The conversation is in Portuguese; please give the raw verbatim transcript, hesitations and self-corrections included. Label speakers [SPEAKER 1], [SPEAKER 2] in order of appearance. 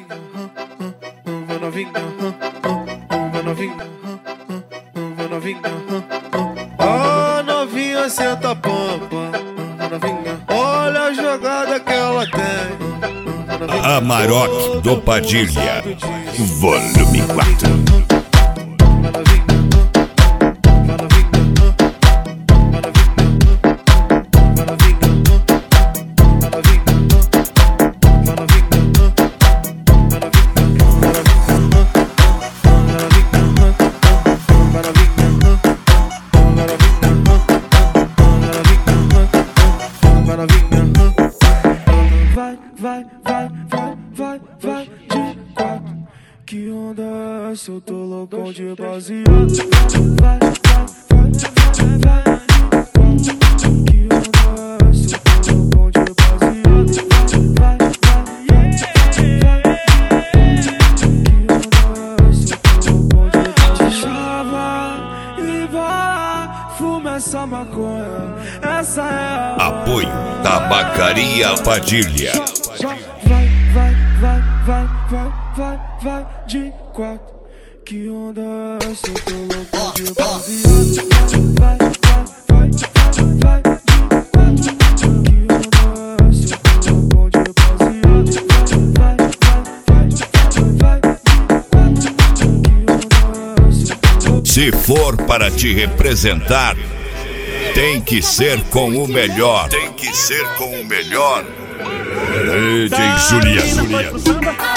[SPEAKER 1] novinha, vai novinha, vai novinha, vai novinha. Ah, novinha, senta a pampa, vai novinha. Olha a jogada que ela tem.
[SPEAKER 2] Amarok do Padilha, volume quatro.
[SPEAKER 1] Vai, vai, vai, vai, vai, vai de quatro. Que onda é essa? Eu tô loucão de baseado. Vai, vai, vai, vai, vai de quatro. Que onda é essa? Eu tô loucão de baseado. Vai, vai, vai, vai, que onda é essa? Eu tô loucão de baseado. Chava e vai, fuma essa maconha. Essa é a
[SPEAKER 2] Apoio Tabacaria Padilha.
[SPEAKER 1] Vai, vai, vai, vai, vai, vai, vai de quatro. Que onda é essa? Eu tô louco de baseado. Vai, vai, vai, vai, vai de quatro. Que onda é essa? Eu tô louco de baseado. Vai, vai, vai, vai de quatro. Que onda é essa?
[SPEAKER 2] Se for para te representar, tem que ser com o melhor. Tem que ser com o melhor. D J Julia.